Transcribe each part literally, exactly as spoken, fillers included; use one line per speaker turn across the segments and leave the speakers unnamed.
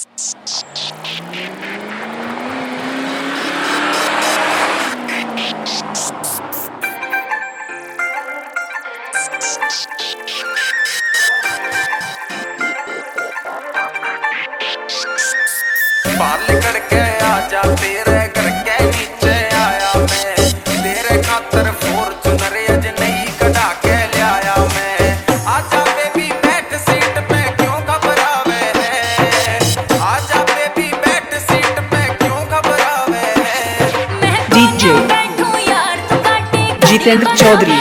बाल करके आजा तेरे घर के नीचे आया मैं, तेरे खातर फॉर्च्यूनर अज नहीं कढ़ा के लिया मैं। आजा बेबी बैठ सीट पे क्यों घबरावे है, आजा बेबी बैठ सीट पे क्यों घबरावे है।
डीजे जितेंद्र चौधरी।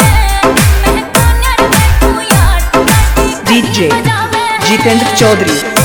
डीजे जितेंद्र चौधरी।